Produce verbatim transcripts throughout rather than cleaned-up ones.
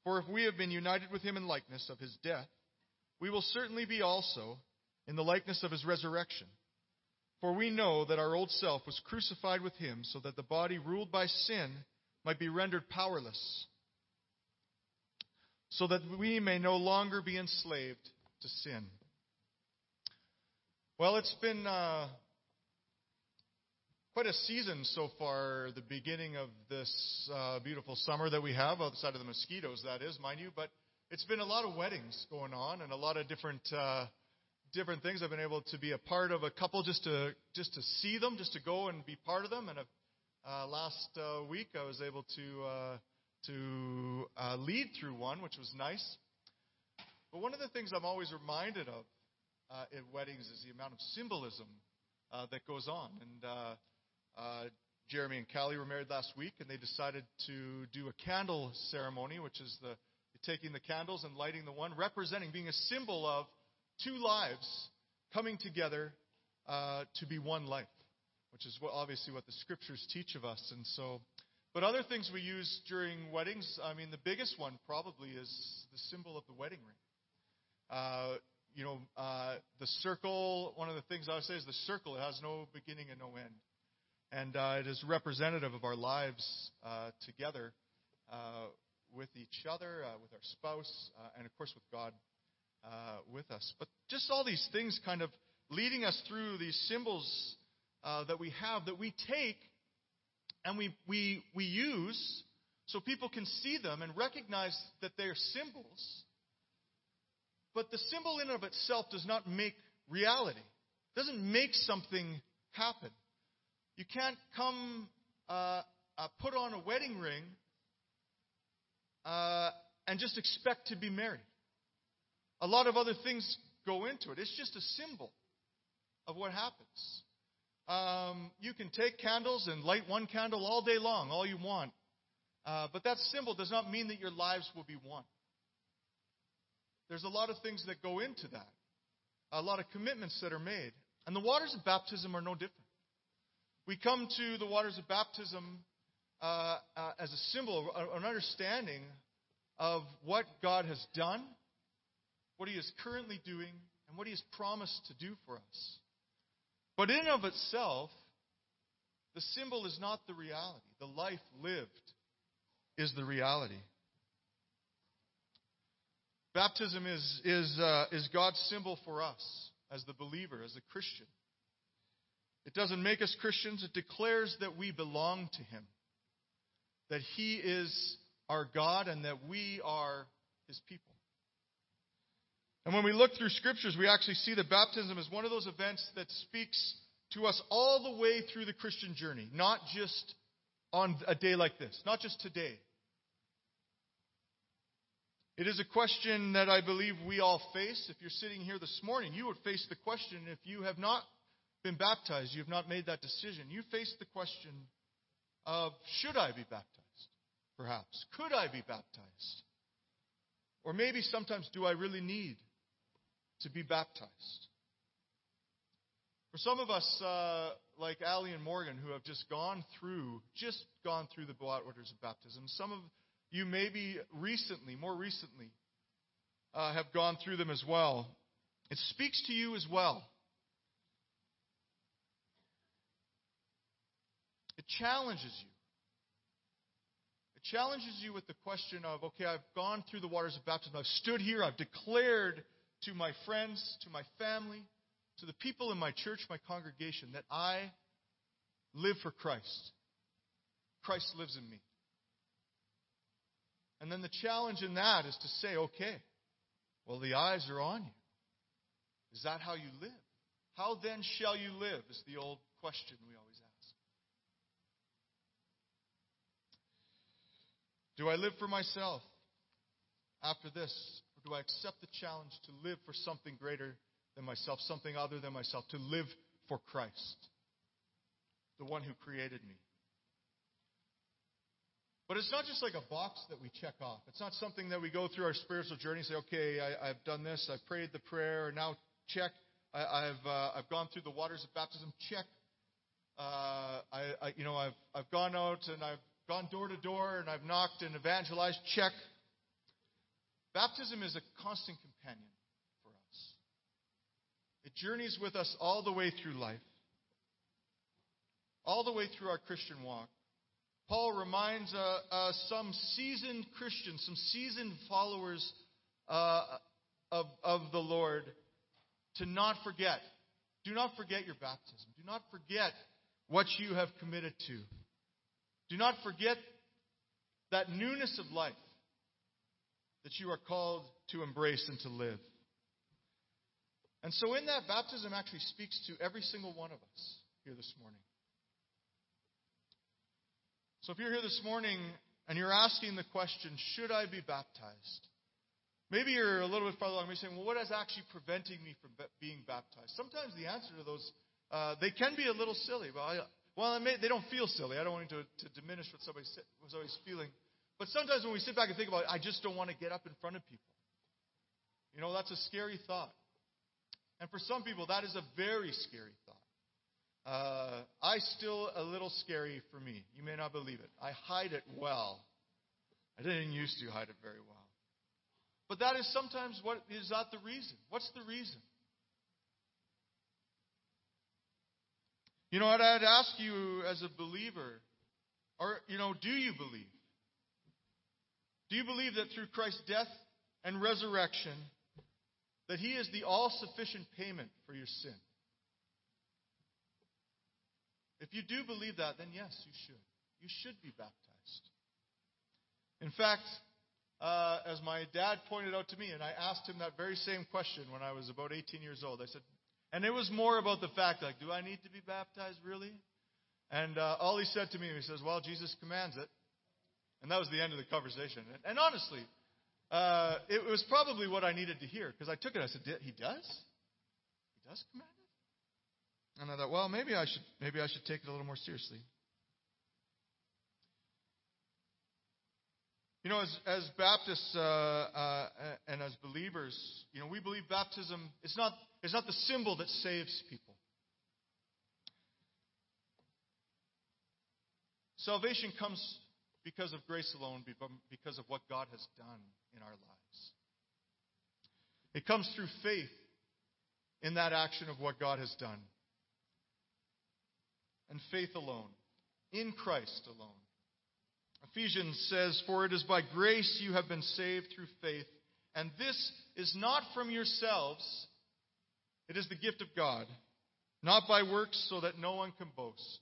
For if we have been united with him in likeness of his death, we will certainly be also in the likeness of his resurrection. For we know that our old self was crucified with him, so that the body ruled by sin might be rendered powerless, so that we may no longer be enslaved to sin. Well, it's been uh, quite a season so far, the beginning of this uh, beautiful summer that we have, outside of the mosquitoes, that is, mind you. But it's been a lot of weddings going on and a lot of different uh, different things. I've been able to be a part of a couple just to just to see them, just to go and be part of them. And uh, last uh, week I was able to uh, to uh, lead through one, which was nice. But one of the things I'm always reminded of uh, at weddings is the amount of symbolism uh, that goes on. And uh, uh, Jeremy and Callie were married last week, and they decided to do a candle ceremony, which is the taking the candles and lighting the one, representing, being a symbol of two lives coming together uh, to be one life, which is what, obviously what the scriptures teach of us. And so, but other things we use during weddings, I mean, the biggest one probably is the symbol of the wedding ring. Uh, you know, uh, the circle, one of the things I would say is the circle. It has no beginning and no end. And uh, it is representative of our lives uh, together uh, with each other, uh, with our spouse, uh, and of course with God uh, with us. But just all these things kind of leading us through these symbols uh, that we have, that we take and we, we, we use so people can see them and recognize that they're symbols. But the symbol in and of itself does not make reality. It doesn't make something happen. You can't come uh, uh, put on a wedding ring uh, and just expect to be married. A lot of other things go into it. It's just a symbol of what happens. Um, you can take candles and light one candle all day long, all you want. Uh, but that symbol does not mean that your lives will be one. There's a lot of things that go into that. A lot of commitments that are made. And the waters of baptism are no different. We come to the waters of baptism uh, uh, as a symbol, an understanding of what God has done, what He is currently doing, and what He has promised to do for us. But in and of itself, the symbol is not the reality. The life lived is the reality. Baptism is, is, uh, is God's symbol for us as the believer, as a Christian. It doesn't make us Christians. It declares that we belong to Him, that He is our God and that we are His people. And when we look through Scriptures, we actually see that baptism is one of those events that speaks to us all the way through the Christian journey, not just on a day like this, not just today. It is a question that I believe we all face. If you're sitting here this morning, you would face the question, if you have not been baptized, you have not made that decision, you face the question of, should I be baptized? Perhaps. Could I be baptized? Or maybe sometimes, do I really need to be baptized? For some of us, uh, like Allie and Morgan, who have just gone through, just gone through the waters of baptism, some of you maybe recently, more recently, uh, have gone through them as well. It speaks to you as well. It challenges you. It challenges you with the question of, okay, I've gone through the waters of baptism. I've stood here. I've declared to my friends, to my family, to the people in my church, my congregation, that I live for Christ. Christ lives in me. And then the challenge in that is to say, okay, well, the eyes are on you. Is that how you live? How then shall you live is the old question we always ask. Do I live for myself after this? Or do I accept the challenge to live for something greater than myself, something other than myself, to live for Christ, the one who created me? But it's not just like a box that we check off. It's not something that we go through our spiritual journey and say, okay, I, I've done this, I've prayed the prayer, now check. I, I've uh, I've gone through the waters of baptism, check. Uh, I, I you know I've I've gone out and I've gone door to door and I've knocked and evangelized, check. baptism is a constant companion for us. It journeys with us all the way through life, all the way through our Christian walk. Paul reminds uh, uh, some seasoned Christians, some seasoned followers uh, of, of the Lord to not forget. Do not forget your baptism. Do not forget what you have committed to. Do not forget that newness of life that you are called to embrace and to live. And so in that, baptism actually speaks to every single one of us here this morning. So if you're here this morning and you're asking the question, should I be baptized? Maybe you're a little bit farther along. Maybe saying, well, what is actually preventing me from being baptized? Sometimes the answer to those, uh, they can be a little silly. Well, I, well may, they don't feel silly. I don't want to, to diminish what somebody's, what somebody's feeling. But sometimes when we sit back and think about it, I just don't want to get up in front of people. You know, that's a scary thought. And for some people, that is a very scary thought. Uh, I still a little scary for me. You may not believe it. I hide it well. I didn't used to hide it very well. But that is sometimes what is not the reason. What's the reason? You know what? I'd ask you as a believer, or, you know, do you believe? Do you believe that through Christ's death and resurrection, that He is the all-sufficient payment for your sin? If you do believe that, then yes, you should. You should be baptized. In fact, uh, as my dad pointed out to me, and I asked him that very same question when I was about eighteen years old. I said, and it was more about the fact, like, do I need to be baptized, really? And uh, all he said to me, he says, well, Jesus commands it. And that was the end of the conversation. And, and honestly, uh, it was probably what I needed to hear, because I took it. I said, he does? He does command it? And I thought, well, maybe I should maybe I should take it a little more seriously. You know, as as Baptists uh, uh, and as believers, you know, we believe baptism is not it's not the symbol that saves people. Salvation comes because of grace alone, because of what God has done in our lives. It comes through faith in that action of what God has done. And faith alone, in Christ alone. Ephesians says, for it is by grace you have been saved through faith, and this is not from yourselves, it is the gift of God, not by works, so that no one can boast.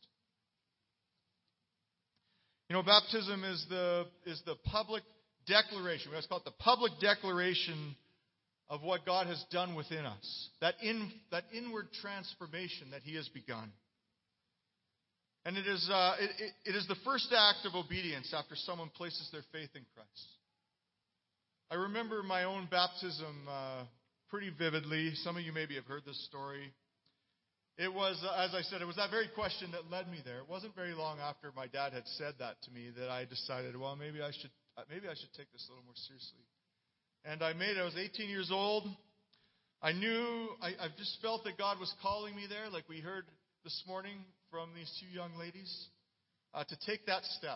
You know, baptism is the is the public declaration. We always call it the public declaration of what God has done within us. That in that inward transformation that He has begun. And it is uh, it, it, it is the first act of obedience after someone places their faith in Christ. I remember my own baptism uh, pretty vividly. Some of you maybe have heard this story. It was, uh, as I said, it was that very question that led me there. It wasn't very long after my dad had said that to me that I decided, well, maybe I should uh, maybe I should take this a little more seriously. And I made it. I was eighteen years old. I knew, I, I just felt that God was calling me there, like we heard this morning from these two young ladies, uh, to take that step.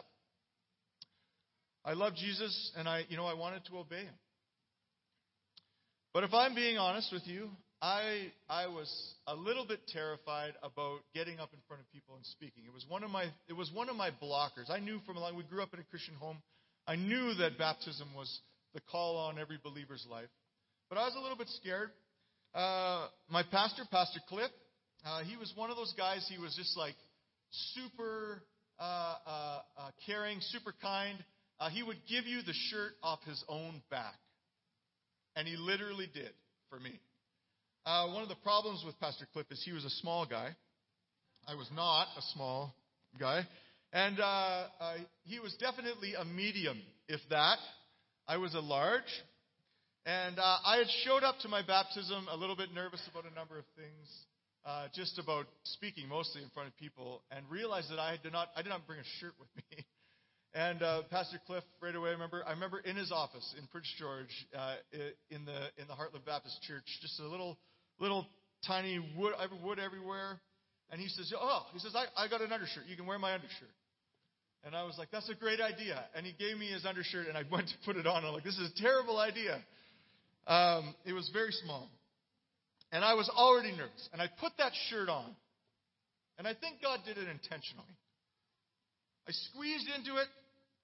I love Jesus, and I, you know, I wanted to obey Him. But if I'm being honest with you, I I was a little bit terrified about getting up in front of people and speaking. It was one of my it was one of my blockers. I knew from a long we grew up in a Christian home. I knew that baptism was the call on every believer's life, but I was a little bit scared. Uh, my pastor, Pastor Cliff, uh, he was one of those guys. He was just like super uh, uh, uh, caring, super kind. Uh, he would give you the shirt off his own back, and he literally did for me. Uh, one of the problems with Pastor Cliff is he was a small guy. I was not a small guy. And uh, uh, he was definitely a medium, if that. I was a large. And uh, I had showed up to my baptism a little bit nervous about a number of things, uh, just about speaking mostly in front of people, and realized that I did not I did not bring a shirt with me. And uh, Pastor Cliff, right away, I remember I remember in his office in Prince George, uh, in the in the Heartland Baptist Church, just a little little tiny wood wood everywhere, and he says, "Oh," he says, "I, I got an undershirt. You can wear my undershirt." And I was like, that's a great idea. And he gave me his undershirt, and I went to put it on. I'm like, this is a terrible idea. Um, it was very small. And I was already nervous. And I put that shirt on. And I think God did it intentionally. I squeezed into it.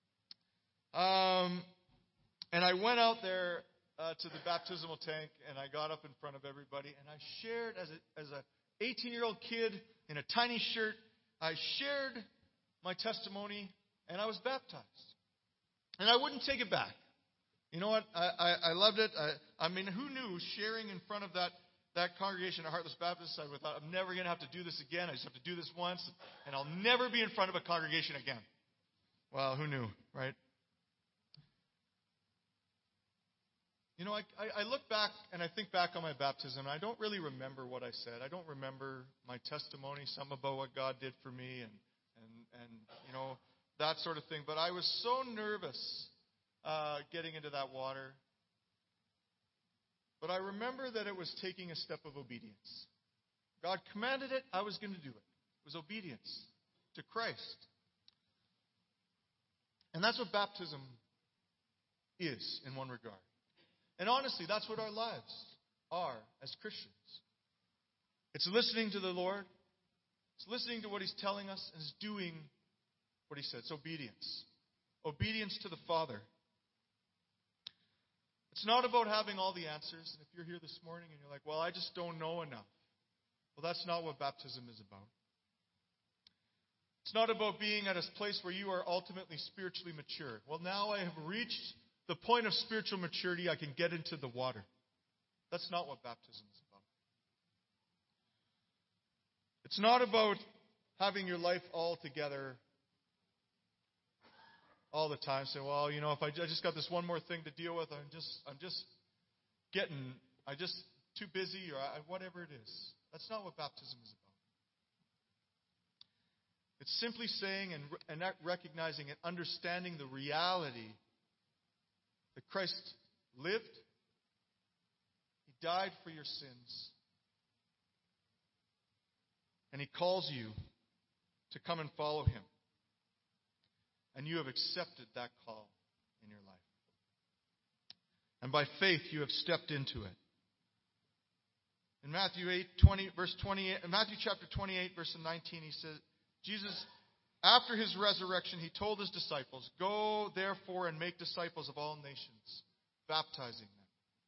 Um, and I went out there uh, to the baptismal tank, and I got up in front of everybody. And I shared, as a, as a eighteen-year-old kid in a tiny shirt, I shared my testimony, and I was baptized. And I wouldn't take it back. You know what? I, I, I loved it. I, I mean, who knew sharing in front of that, that congregation at Heartless Baptist? I thought, I'm never going to have to do this again. I just have to do this once, and I'll never be in front of a congregation again. Well, who knew, right? You know, I, I, I look back and I think back on my baptism, and I don't really remember what I said. I don't remember my testimony, some about what God did for me, and And, and, you know, that sort of thing. But I was so nervous uh, getting into that water. But I remember that it was taking a step of obedience. God commanded it. I was going to do it. It was obedience to Christ. And that's what baptism is in one regard. And honestly, that's what our lives are as Christians. It's listening to the Lord. It's listening to what He's telling us, and it's doing what He said. It's obedience. Obedience to the Father. It's not about having all the answers. And if you're here this morning and you're like, well, I just don't know enough. Well, that's not what baptism is about. It's not about being at a place where you are ultimately spiritually mature. Well, now I have reached the point of spiritual maturity. I can get into the water. That's not what baptism is about. It's not about having your life all together all the time. Say, well, you know, if I, I just got this one more thing to deal with, I'm just, I'm just getting, I'm just too busy, or I, whatever it is. That's not what baptism is about. It's simply saying and, and recognizing and understanding the reality that Christ lived, He died for your sins, and He calls you to come and follow Him. And you have accepted that call in your life. And by faith, you have stepped into it. In Matthew eight, twenty, verse twenty-eight, in Matthew chapter twenty-eight, verse nineteen, He says, Jesus, after His resurrection, He told His disciples, go therefore and make disciples of all nations, baptizing them.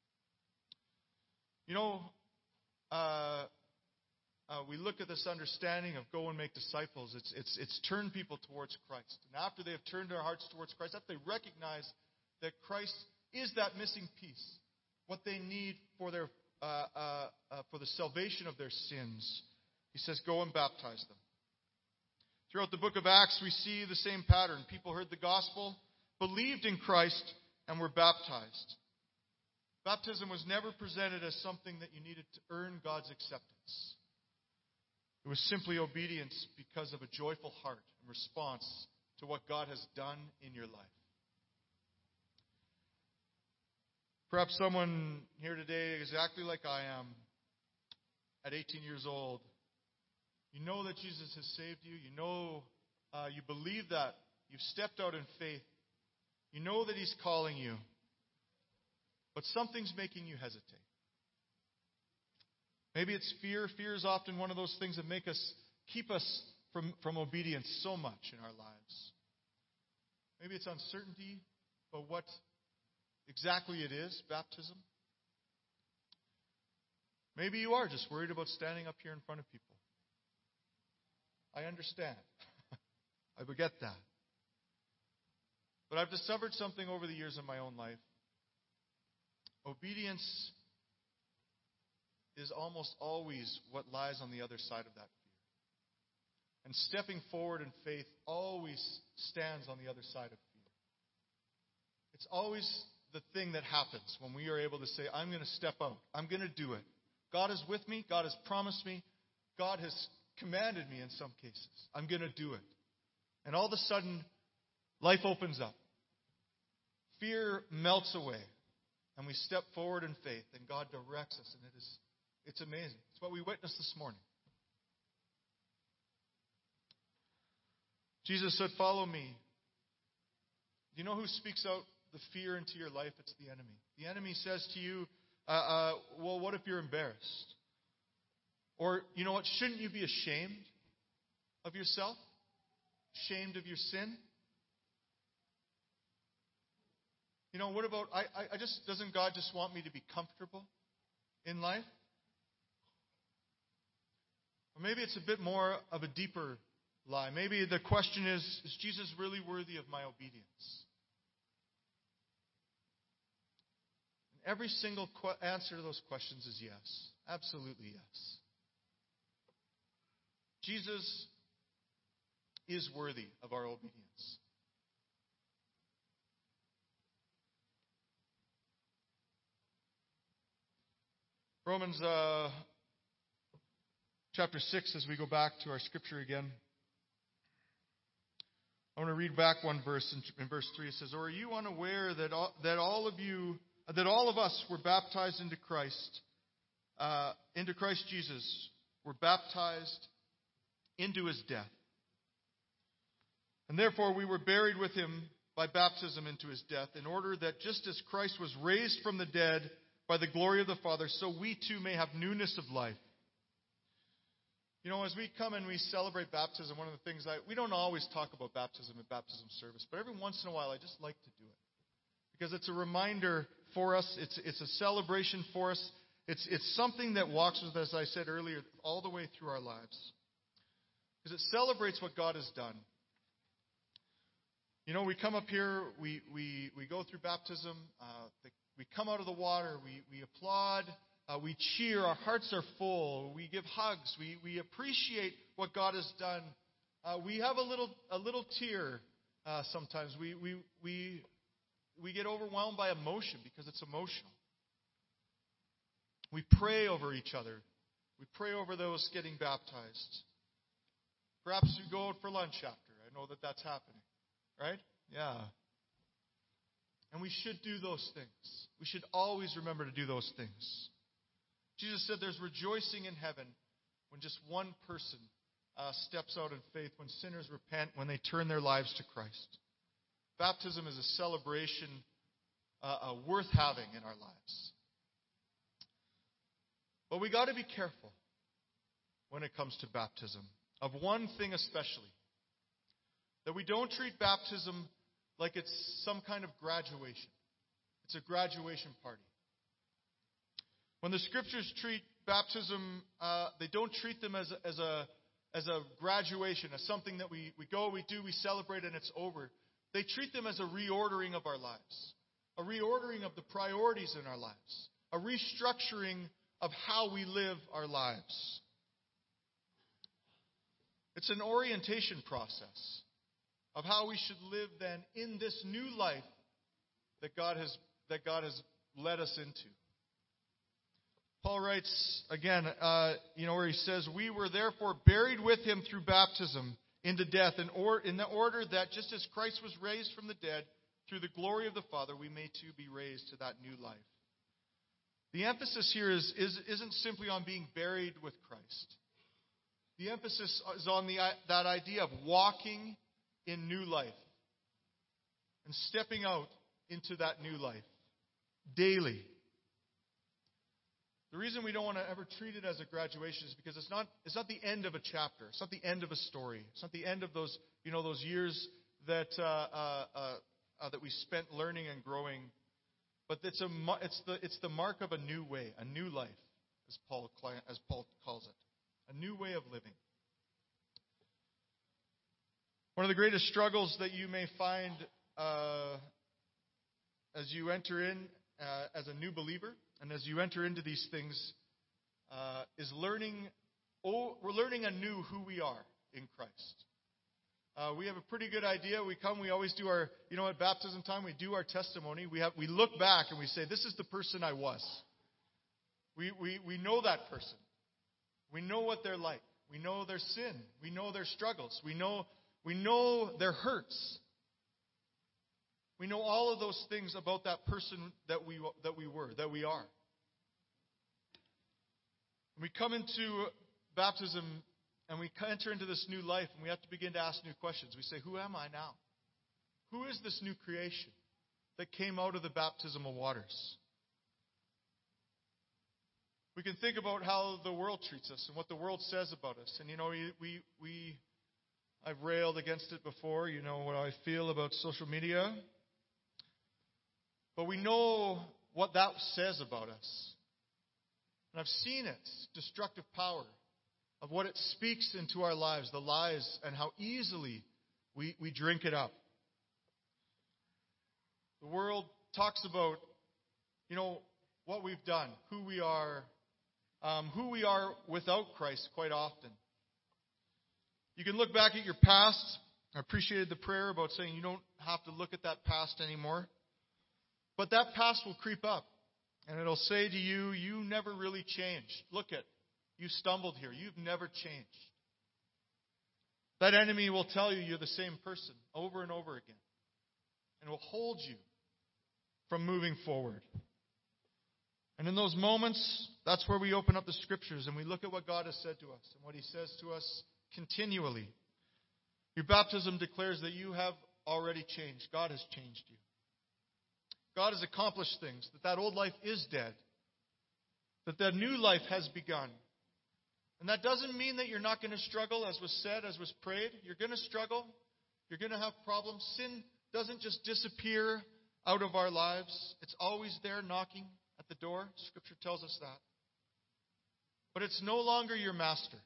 You know, uh, Uh, we look at this understanding of go and make disciples. It's, it's, it's turn people towards Christ. And after they have turned their hearts towards Christ, after they recognize that Christ is that missing piece, what they need for their uh, uh, uh, for the salvation of their sins, He says, go and baptize them. Throughout the book of Acts, we see the same pattern. People heard the gospel, believed in Christ, and were baptized. Baptism was never presented as something that you needed to earn God's acceptance. It was simply obedience because of a joyful heart in response to what God has done in your life. Perhaps someone here today, exactly like I am, at eighteen years old, you know that Jesus has saved you. You know, uh, you believe that. You've stepped out in faith. You know that He's calling you. But something's making you hesitate. Maybe it's fear. Fear is often one of those things that make us keep us from, from obedience so much in our lives. Maybe it's uncertainty about what exactly it is, baptism. Maybe you are just worried about standing up here in front of people. I understand. I would get that. But I've discovered something over the years in my own life. Obedience is almost always what lies on the other side of that fear. And stepping forward in faith always stands on the other side of fear. It's always the thing that happens when we are able to say, I'm going to step out. I'm going to do it. God is with me. God has promised me. God has commanded me in some cases. I'm going to do it. And all of a sudden, life opens up. Fear melts away. And we step forward in faith, and God directs us, and it is It's amazing. It's what we witnessed this morning. Jesus said, follow me. Do you know who speaks out the fear into your life? It's the enemy. The enemy says to you, uh, uh, well, what if you're embarrassed? Or, you know what, shouldn't you be ashamed of yourself? Ashamed of your sin? You know, what about, I, I, I just, doesn't God just want me to be comfortable in life? Or maybe it's a bit more of a deeper lie. Maybe the question is, is Jesus really worthy of my obedience? And every single qu- answer to those questions is yes. Absolutely yes. Jesus is worthy of our obedience. Romans uh, chapter six, as we go back to our scripture again. I want to read back one verse in, in verse three. It says, "Or are you unaware that all, that all of you, that all of us were baptized into Christ, uh, into Christ Jesus, were baptized into his death? And therefore we were buried with him by baptism into his death, in order that just as Christ was raised from the dead by the glory of the Father, so we too may have newness of life." You know, as we come and we celebrate baptism, one of the things I, we don't always talk about baptism at baptism service, but every once in a while I just like to do it. Because it's a reminder for us, it's it's a celebration for us, it's it's something that walks with us, as I said earlier, all the way through our lives. Because it celebrates what God has done. You know, we come up here, we we, we go through baptism, uh, the, we come out of the water, we, we applaud, uh, we cheer, our hearts are full, we give hugs, we, we appreciate what God has done. Uh, we have a little a little tear uh, sometimes. We, we, we, we get overwhelmed by emotion because it's emotional. We pray over each other. We pray over those getting baptized. Perhaps you go out for lunch after. I know that that's happening. Right? Yeah. And we should do those things. We should always remember to do those things. Jesus said there's rejoicing in heaven when just one person uh, steps out in faith, when sinners repent, when they turn their lives to Christ. Baptism is a celebration uh, uh, worth having in our lives. But we got to be careful when it comes to baptism. Of one thing especially. That we don't treat baptism like it's some kind of graduation. It's a graduation party. When the scriptures treat baptism, uh, they don't treat them as a, as a as a graduation, as something that we, we go, we do, we celebrate, and it's over. They treat them as a reordering of our lives, a reordering of the priorities in our lives, a restructuring of how we live our lives. It's an orientation process of how we should live then in this new life that God has that God has led us into. Paul writes again, uh, you know, where he says, "We were therefore buried with him through baptism into death, in, or, in the order that just as Christ was raised from the dead through the glory of the Father, we may too be raised to that new life." The emphasis here is, is isn't simply on being buried with Christ. The emphasis is on the that idea of walking in new life and stepping out into that new life daily. The reason we don't want to ever treat it as a graduation is because it's not it's not the end of a chapter. It's not the end of a story. It's not the end of those you know those years that uh, uh, uh, uh, that we spent learning and growing. But it's a it's the it's the mark of a new way, a new life, as Paul as Paul calls it, a new way of living. One of the greatest struggles that you may find uh, as you enter in uh, as a new believer and as you enter into these things uh, is learning. Oh, we're learning anew who we are in Christ. Uh, we have a pretty good idea. We come, we always do our, you know, at baptism time, we do our testimony. We have, we look back and we say, "This is the person I was." We we we know that person. We know what they're like. We know their sin. We know their struggles. We know. We know their hurts. We know all of those things about that person that we that we were, that we are. When we come into baptism and we enter into this new life and we have to begin to ask new questions. We say, "Who am I now? Who is this new creation that came out of the baptismal waters? We can think about how the world treats us and what the world says about us. And, you know, we, we, we I've railed against it before. You know what I feel about social media. But we know what that says about us. And I've seen its destructive power of what it speaks into our lives, the lies, and how easily we, we drink it up. The world talks about, you know, what we've done, who we are, um, who we are without Christ quite often. You can look back at your past. I appreciated the prayer about saying you don't have to look at that past anymore. But that past will creep up. And it'll say to you, you never really changed. Look at, you stumbled here. You've never changed. That enemy will tell you you're the same person over and over again. And will hold you from moving forward. And in those moments, that's where we open up the Scriptures and we look at what God has said to us and what He says to us continually. Your baptism declares that you have already changed. God has changed you. God has accomplished things, that that old life is dead, that that new life has begun. And that doesn't mean that you're not going to struggle, as was said, as was prayed. You're going to struggle. You're going to have problems. Sin doesn't just disappear out of our lives. It's always there knocking at the door. Scripture tells us that. But it's no longer your master.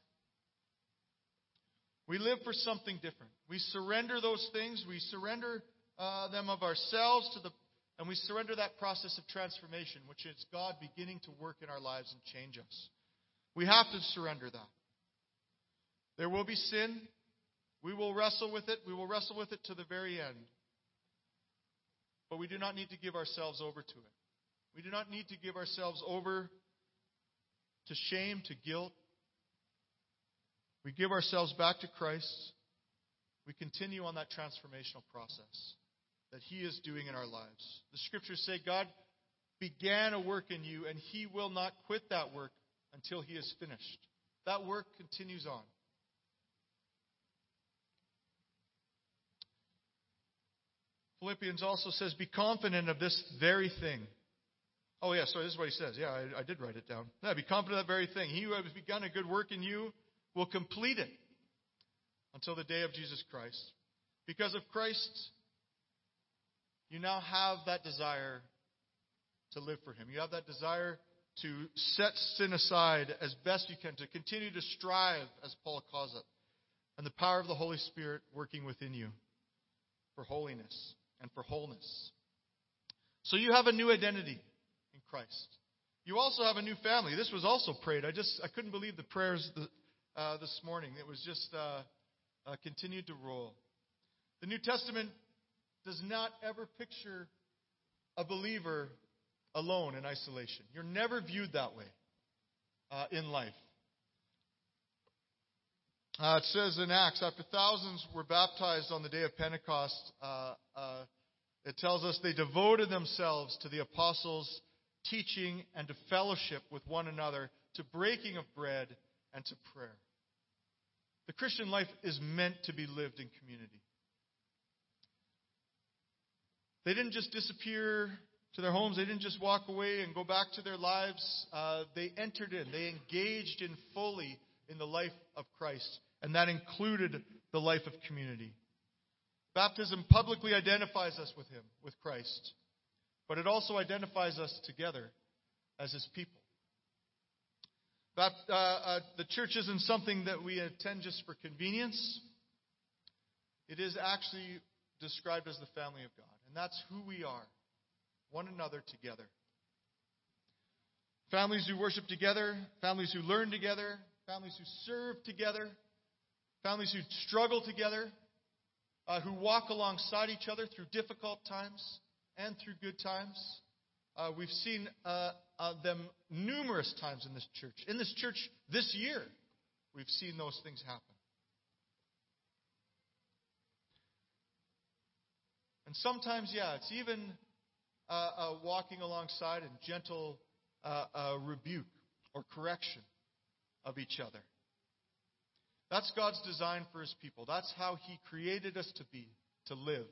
We live for something different. We surrender those things. We surrender uh, them of ourselves to the And we surrender that process of transformation, which is God beginning to work in our lives and change us. We have to surrender that. There will be sin. We will wrestle with it. We will wrestle with it to the very end. But we do not need to give ourselves over to it. We do not need to give ourselves over to shame, to guilt. We give ourselves back to Christ. We continue on that transformational process that He is doing in our lives. The Scriptures say God began a work in you, and He will not quit that work until He is finished. That work continues on. Philippians also says, be confident of this very thing. Oh, yeah, so this is what he says. Yeah, I, I did write it down. Yeah, be confident of that very thing. He who has begun a good work in you will complete it until the day of Jesus Christ. Because of Christ, you now have that desire to live for Him. You have that desire to set sin aside as best you can, to continue to strive, as Paul calls it, and the power of the Holy Spirit working within you for holiness and for wholeness. So you have a new identity in Christ. You also have a new family. This was also prayed. I just I couldn't believe the prayers uh, this morning. It was just uh, uh, continued to roll. The New Testament does not ever picture a believer alone in isolation. You're never viewed that way uh, in life. Uh, it says in Acts, after thousands were baptized on the day of Pentecost, uh, uh, it tells us they devoted themselves to the apostles' teaching and to fellowship with one another, to breaking of bread and to prayer. The Christian life is meant to be lived in community. They didn't just disappear to their homes. They didn't just walk away and go back to their lives. Uh, they entered in. They engaged in fully in the life of Christ. And that included the life of community. Baptism publicly identifies us with Him, with Christ. But it also identifies us together as His people. But, uh, uh, the church isn't something that we attend just for convenience. It is actually described as the family of God. And that's who we are, one another together. Families who worship together, families who learn together, families who serve together, families who struggle together, uh, who walk alongside each other through difficult times and through good times. Uh, we've seen uh, uh, them numerous times in this church. In this church this year, we've seen those things happen. And sometimes, yeah, it's even uh, uh, walking alongside in gentle uh, uh, rebuke or correction of each other. That's God's design for His people. That's how He created us to be, to live.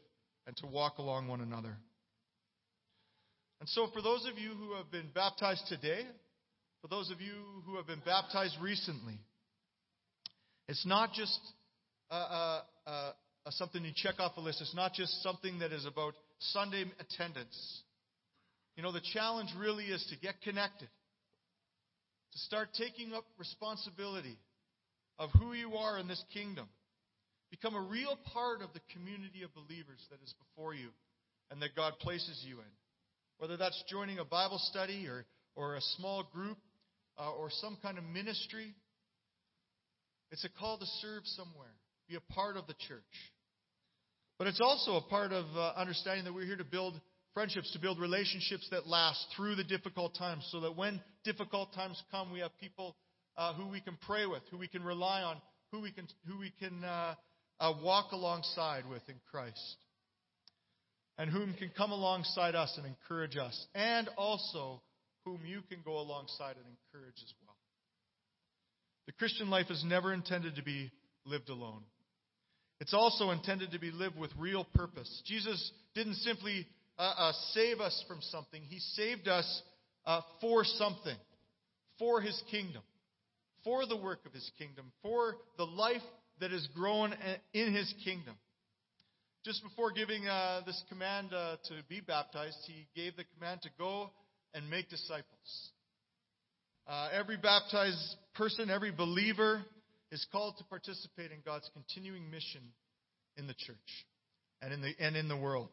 and to walk along one another. And so for those of you who have been baptized today, for those of you who have been baptized recently, it's not just uh, uh, uh, something you check off a list. It's not just something that is about Sunday attendance. You know, the challenge really is to get connected, to start taking up responsibility of who you are in this kingdom. Become a real part of the community of believers that is before you and that God places you in. Whether that's joining a Bible study or, or a small group uh, or some kind of ministry, it's a call to serve somewhere, be a part of the church. But it's also a part of uh, understanding that we're here to build friendships, to build relationships that last through the difficult times, so that when difficult times come, we have people uh, who we can pray with, who we can rely on, who we can who we can uh, uh, walk alongside with in Christ, and whom can come alongside us and encourage us, and also whom you can go alongside and encourage as well. The Christian life is never intended to be lived alone. It's also intended to be lived with real purpose. Jesus didn't simply uh, uh, save us from something. He saved us uh, for something, for His kingdom, for the work of His kingdom, for the life that is grown in His kingdom. Just before giving uh, this command uh, to be baptized, He gave the command to go and make disciples. Uh, every baptized person, every believer is called to participate in God's continuing mission in the church and in the and in the world.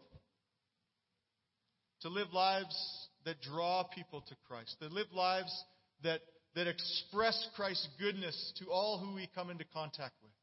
To live lives that draw people to Christ. To live lives that, that express Christ's goodness to all who we come into contact with.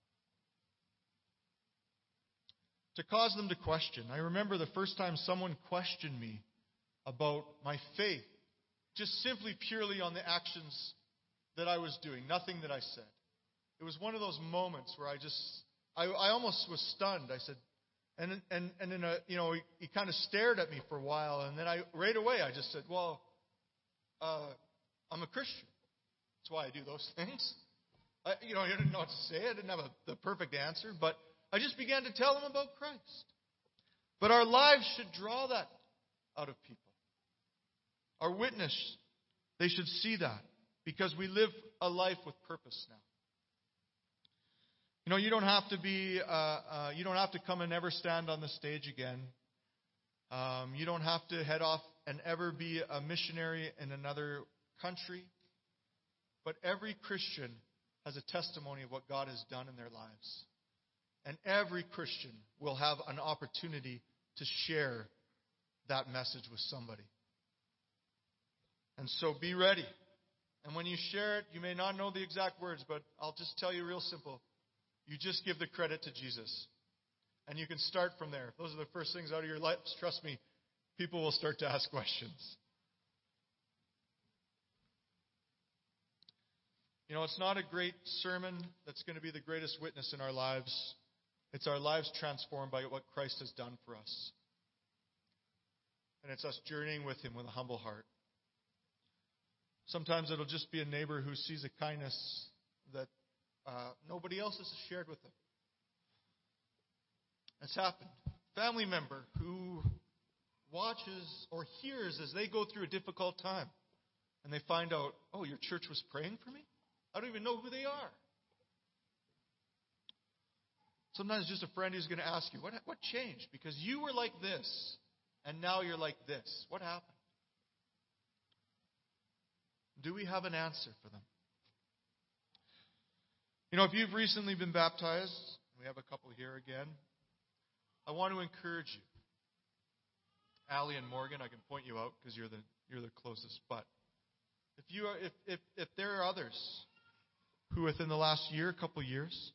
To cause them to question. I remember the first time someone questioned me about my faith, just simply purely on the actions that I was doing, nothing that I said. It was one of those moments where I just, I, I almost was stunned. I said, and and and in a, you know, he, he kind of stared at me for a while, and then I, right away, I just said, well, uh, I'm a Christian. That's why I do those things. I, you know, I didn't know what to say. I didn't have a, the perfect answer, but I just began to tell them about Christ. But our lives should draw that out of people. Our witness, they should see that, because we live a life with purpose now. You know, you don't have to be, uh, uh, you don't have to come and ever stand on the stage again. Um, you don't have to head off and ever be a missionary in another country. But every Christian has a testimony of what God has done in their lives. And every Christian will have an opportunity to share that message with somebody. And so be ready. And when you share it, you may not know the exact words, but I'll just tell you real simple. You just give the credit to Jesus. And you can start from there. If those are the first things out of your lips, trust me, people will start to ask questions. You know, it's not a great sermon that's going to be the greatest witness in our lives. It's our lives transformed by what Christ has done for us. And it's us journeying with Him with a humble heart. Sometimes it'll just be a neighbor who sees a kindness that uh, nobody else has shared with them. It's happened. Family member who watches or hears as they go through a difficult time, and they find out, oh, your church was praying for me? I don't even know who they are. Sometimes just a friend who's going to ask you, what, what changed? Because you were like this, and now you're like this. What happened? Do we have an answer for them? You know, if you've recently been baptized, we have a couple here again, I want to encourage you. Allie and Morgan, I can point you out because you're the you're the closest. But if you are, if if if there are others who within the last year, couple years,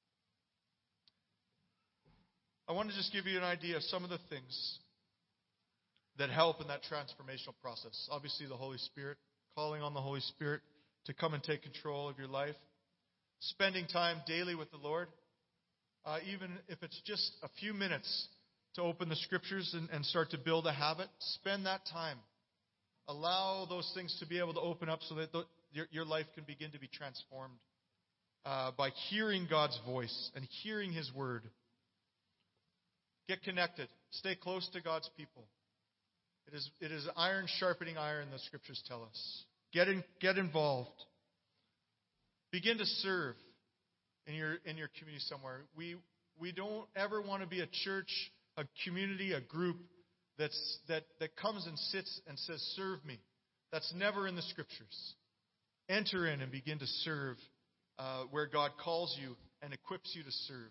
I want to just give you an idea of some of the things that help in that transformational process. Obviously, the Holy Spirit, calling on the Holy Spirit to come and take control of your life. Spending time daily with the Lord, uh, even if it's just a few minutes to open the Scriptures and, and start to build a habit, spend that time. Allow those things to be able to open up so that the, your, your life can begin to be transformed uh, by hearing God's voice and hearing His Word. Get connected. Stay close to God's people. It is, it is iron sharpening iron, the scriptures tell us. Get in, get involved. Begin to serve in your in your community somewhere. We we don't ever want to be a church, a community, a group that's that, that comes and sits and says, serve me. That's never in the scriptures. Enter in and begin to serve uh, where God calls you and equips you to serve.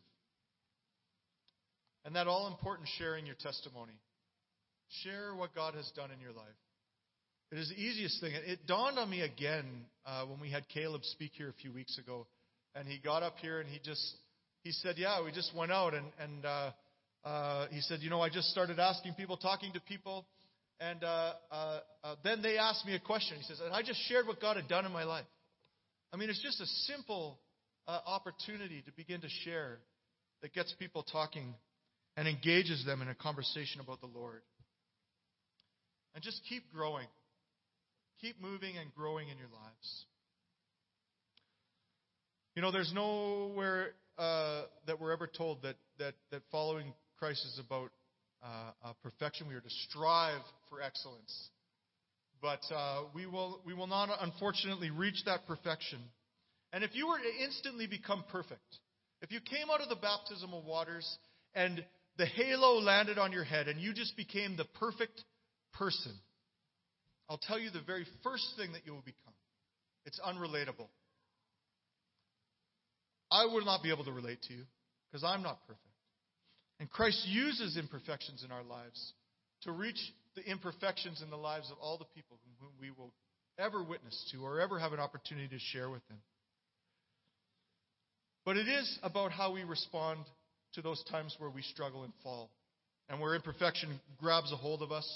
And that all-important sharing your testimony. Share what God has done in your life. It is the easiest thing. It dawned on me again uh, when we had Caleb speak here a few weeks ago. And he got up here and he just, he said, yeah, we just went out. And, and uh, uh, he said, you know, I just started asking people, talking to people. And uh, uh, uh, then they asked me a question. He says, and I just shared what God had done in my life. I mean, it's just a simple uh, opportunity to begin to share that gets people talking and engages them in a conversation about the Lord. And just keep growing. Keep moving and growing in your lives. You know, there's nowhere uh, that we're ever told that, that, that following Christ is about uh, uh, perfection. We are to strive for excellence. But uh, we will we will not, unfortunately, reach that perfection. And if you were to instantly become perfect, if you came out of the baptismal waters and the halo landed on your head and you just became the perfect person, I'll tell you the very first thing that you will become. It's unrelatable. I would not be able to relate to you because I'm not perfect. And Christ uses imperfections in our lives to reach the imperfections in the lives of all the people whom we will ever witness to or ever have an opportunity to share with them. But it is about how we respond to those times where we struggle and fall and where imperfection grabs a hold of us.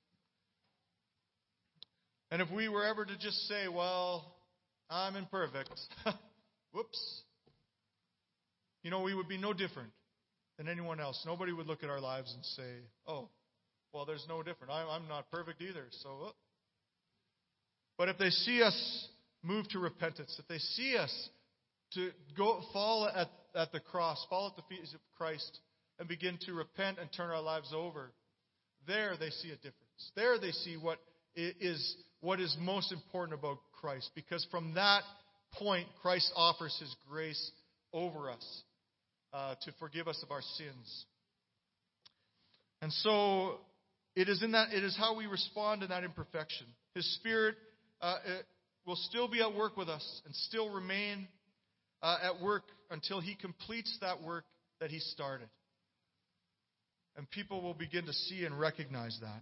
And if we were ever to just say, well, I'm imperfect, whoops, you know, we would be no different than anyone else. Nobody would look at our lives and say, oh, well, there's no different. I'm not perfect either. So, oh. But if they see us move to repentance, if they see us to go fall at, at the cross, fall at the feet of Christ, and begin to repent and turn our lives over, there they see a difference. There they see what is what is most important about Christ. Because from that point, Christ offers His grace over us uh, to forgive us of our sins. And so it is in that it is how we respond in that imperfection. His Spirit uh, will still be at work with us and still remain uh, at work until He completes that work that He started. And people will begin to see and recognize that.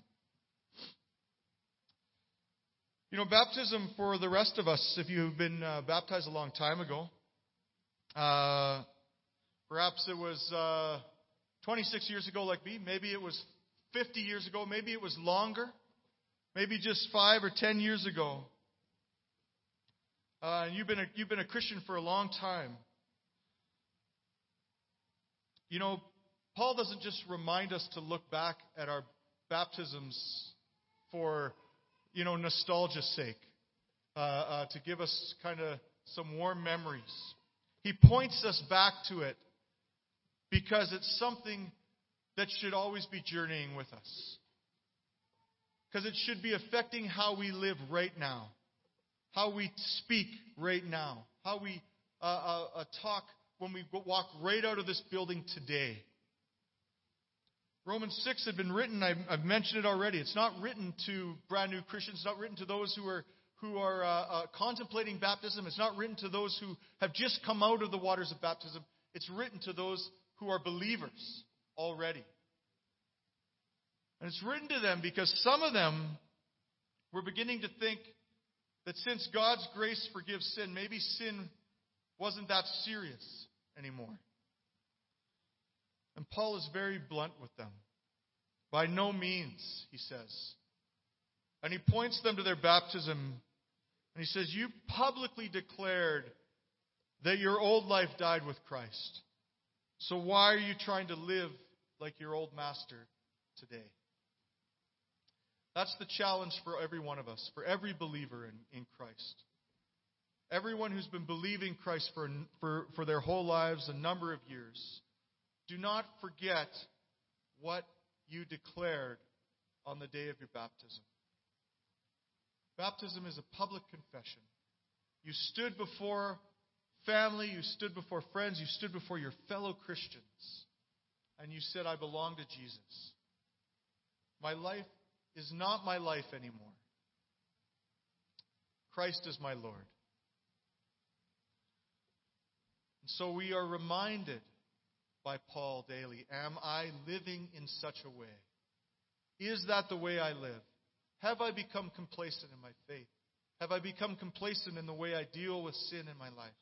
You know, baptism for the rest of us, if you've been uh, baptized a long time ago, uh, perhaps it was uh, twenty-six years ago like me, maybe it was fifty years ago, maybe it was longer, maybe just five or ten years ago. Uh, and you've been a, you've been a Christian for a long time. You know, Paul doesn't just remind us to look back at our baptisms for, you know, nostalgia's sake, uh, uh, to give us kind of some warm memories. He points us back to it because it's something that should always be journeying with us. Because it should be affecting how we live right now, how we speak right now, how we uh, uh, uh, talk when we walk right out of this building today. Romans six had been written, I've, I've mentioned it already. It's not written to brand new Christians. It's not written to those who are who are uh, uh, contemplating baptism. It's not written to those who have just come out of the waters of baptism. It's written to those who are believers already. And it's written to them because some of them were beginning to think that since God's grace forgives sin, maybe sin wasn't that serious anymore. And Paul is very blunt with them. By no means, he says. And he points them to their baptism. And he says, you publicly declared that your old life died with Christ. So why are you trying to live like your old master today? That's the challenge for every one of us, for every believer in, in Christ. Everyone who's been believing Christ for, for, for their whole lives, a number of years. Do not forget what you declared on the day of your baptism. Baptism is a public confession. You stood before family, you stood before friends, you stood before your fellow Christians, and you said, I belong to Jesus. My life is not my life anymore. Christ is my Lord. And so we are reminded by Paul daily, am I living in such a way? Is that the way I live? Have I become complacent in my faith? Have I become complacent in the way I deal with sin in my life?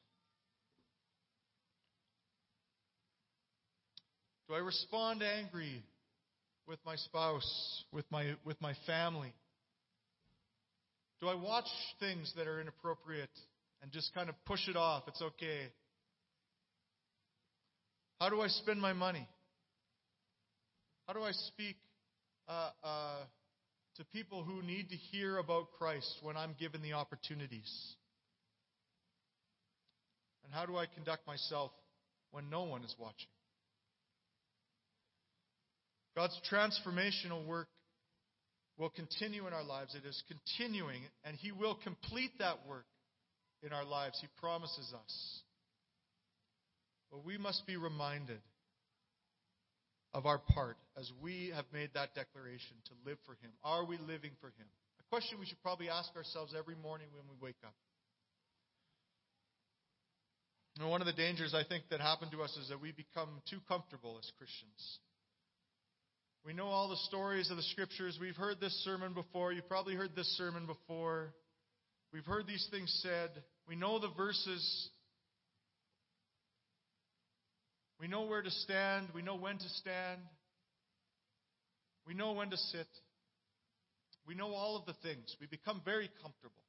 Do I respond angry with my spouse, with my, with my family? Do I watch things that are inappropriate and just kind of push it off? It's okay. How do I spend my money? How do I speak uh, uh, to people who need to hear about Christ when I'm given the opportunities? And how do I conduct myself when no one is watching? God's transformational work will continue in our lives. It is continuing, and He will complete that work in our lives. He promises us. But we must be reminded of our part as we have made that declaration to live for Him. Are we living for Him? A question we should probably ask ourselves every morning when we wake up. You know, one of the dangers I think that happen to us is that we become too comfortable as Christians. We know all the stories of the Scriptures. We've heard this sermon before. You've probably heard this sermon before. We've heard these things said. We know the verses. We know where to stand. We know when to stand. We know when to sit. We know all of the things. We become very comfortable.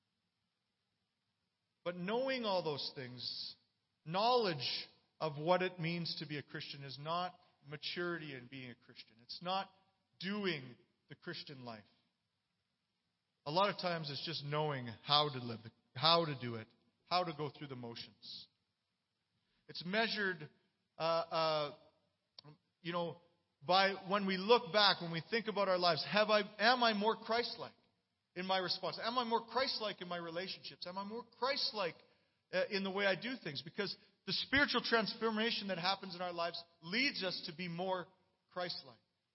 But knowing all those things, knowledge of what it means to be a Christian is not maturity in being a Christian. It's not doing the Christian life. A lot of times it's just knowing how to live, how to do it, how to go through the motions. It's measured, uh, uh, you know, by when we look back, when we think about our lives. Have I? Am I more Christ-like in my response? Am I more Christ-like in my relationships? Am I more Christ-like uh, in the way I do things? Because the spiritual transformation that happens in our lives leads us to be more Christ-like.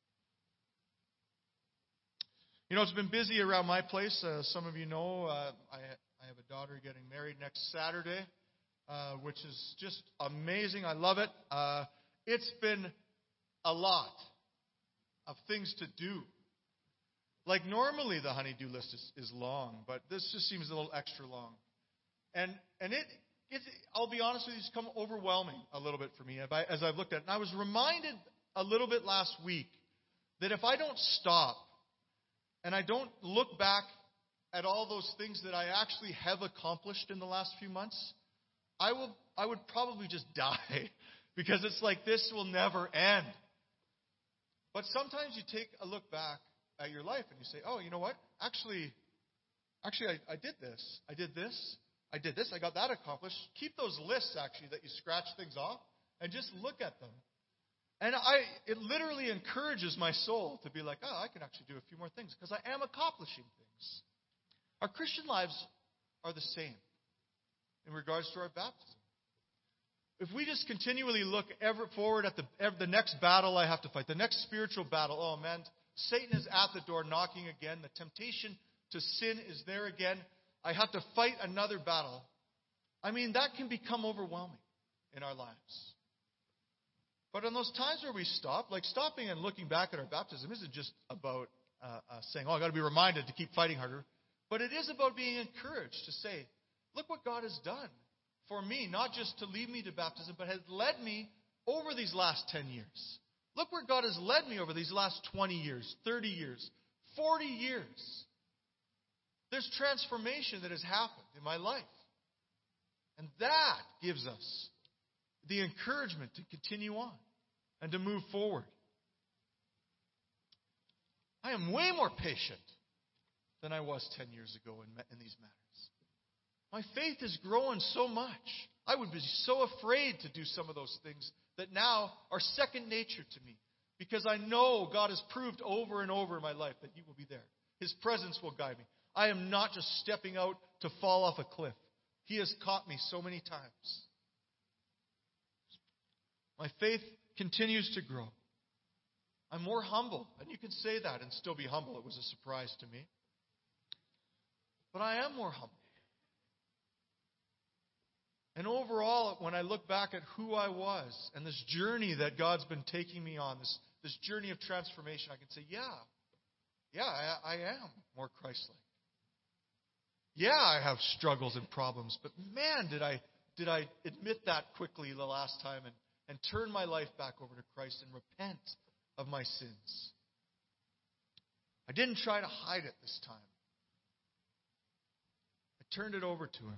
You know, it's been busy around my place. Uh, some of you know uh, I, I have a daughter getting married next Saturday, uh, which is just amazing. I love it. Uh, it's been a lot of things to do. Like normally the honey-do list is, is long, but this just seems a little extra long. And and it It's, I'll be honest with you, it's become overwhelming a little bit for me as I've looked at it. And I was reminded a little bit last week that if I don't stop and I don't look back at all those things that I actually have accomplished in the last few months, I will I would probably just die because it's like this will never end. But sometimes you take a look back at your life and you say, oh, you know what? Actually, actually I, I did this. I did this. I did this, I got that accomplished. Keep those lists, actually, that you scratch things off, and just look at them. And I, it literally encourages my soul to be like, oh, I can actually do a few more things, because I am accomplishing things. Our Christian lives are the same in regards to our baptism. If we just continually look ever forward at the, ever, the next battle I have to fight, the next spiritual battle, oh man, Satan is at the door knocking again. The temptation to sin is there again. I have to fight another battle. I mean, that can become overwhelming in our lives. But in those times where we stop, like stopping and looking back at our baptism isn't just about uh, uh, saying, oh, I've got to be reminded to keep fighting harder. But it is about being encouraged to say, look what God has done for me, not just to lead me to baptism, but has led me over these last ten years. Look where God has led me over these last twenty years, thirty years, forty years. There's transformation that has happened in my life. And that gives us the encouragement to continue on and to move forward. I am way more patient than I was ten years ago in, in these matters. My faith has grown so much. I would be so afraid to do some of those things that now are second nature to me. Because I know God has proved over and over in my life that He will be there. His presence will guide me. I am not just stepping out to fall off a cliff. He has caught me so many times. My faith continues to grow. I'm more humble. And you can say that and still be humble. It was a surprise to me. But I am more humble. And overall, when I look back at who I was and this journey that God's been taking me on, this, this journey of transformation, I can say, yeah, yeah, I, I am more Christ-like. Yeah, I have struggles and problems, but man, did I did I admit that quickly the last time and, and turn my life back over to Christ and repent of my sins. I didn't try to hide it this time. I turned it over to Him.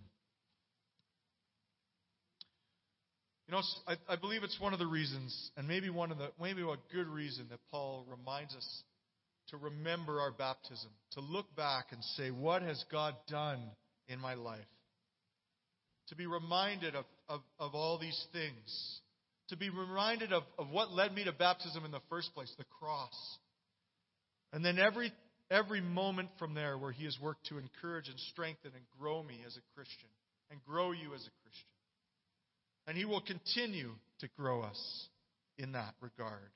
You know, I, I believe it's one of the reasons, and maybe one of the maybe a good reason that Paul reminds us to remember our baptism, to look back and say, what has God done in my life? To be reminded of, of, of all these things. To be reminded of, of what led me to baptism in the first place, the cross. And then every every moment from there where He has worked to encourage and strengthen and grow me as a Christian, and grow you as a Christian. And He will continue to grow us in that regard.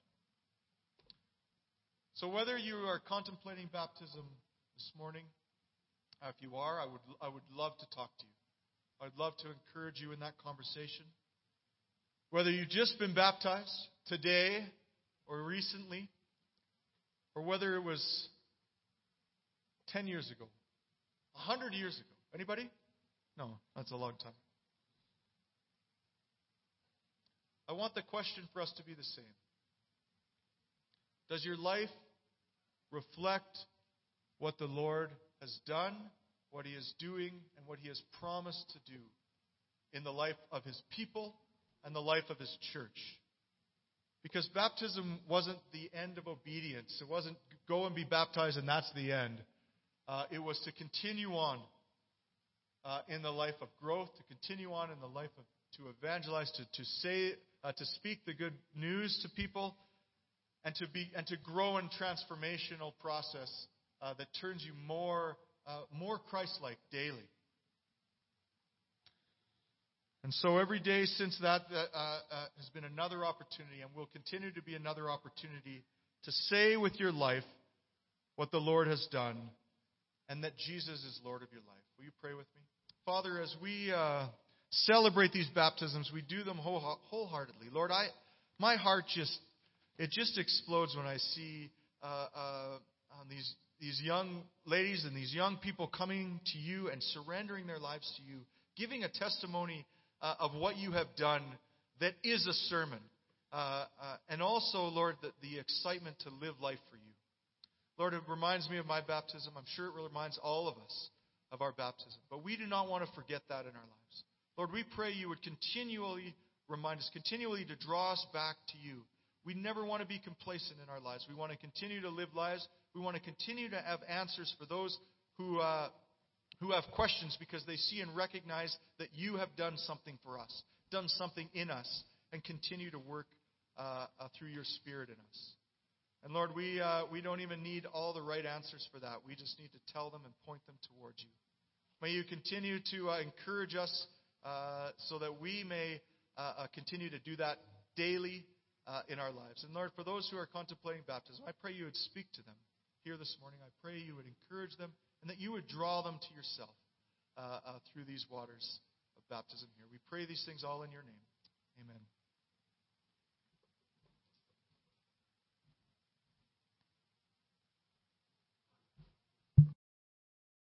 So whether you are contemplating baptism this morning, uh, if you are, I would I would love to talk to you. I'd love to encourage you in that conversation. Whether you've just been baptized today or recently, or whether it was ten years ago, one hundred years ago. Anybody? No, that's a long time. I want the question for us to be the same. Does your life reflect what the Lord has done, what He is doing, and what He has promised to do in the life of His people and the life of His church? Because baptism wasn't the end of obedience. It wasn't go and be baptized and that's the end. Uh, it was to continue on uh, in the life of growth, to continue on in the life of to evangelize, to to say, uh, to speak the good news to people. And to be and to grow in transformational process uh, that turns you more uh, more Christ-like daily. And so every day since that uh, uh, has been another opportunity, and will continue to be another opportunity to say with your life what the Lord has done, and that Jesus is Lord of your life. Will you pray with me, Father? As we uh, celebrate these baptisms, we do them whole, wholeheartedly. Lord, I my heart just It just explodes when I see uh, uh, these these young ladies and these young people coming to you and surrendering their lives to you, giving a testimony uh, of what you have done that is a sermon. Uh, uh, and also, Lord, the, the excitement to live life for you. Lord, it reminds me of my baptism. I'm sure it reminds all of us of our baptism. But we do not want to forget that in our lives. Lord, we pray you would continually remind us, continually to draw us back to you. We never want to be complacent in our lives. We want to continue to live lives. We want to continue to have answers for those who uh, who have questions, because they see and recognize that you have done something for us, done something in us, and continue to work uh, uh, through your Spirit in us. And Lord, we uh, we don't even need all the right answers for that. We just need to tell them and point them towards you. May you continue to uh, encourage us uh, so that we may uh, uh, continue to do that daily Uh, in our lives. And Lord, for those who are contemplating baptism, I pray you would speak to them here this morning. I pray you would encourage them and that you would draw them to yourself uh, uh, through these waters of baptism here. We pray these things all in your name. Amen.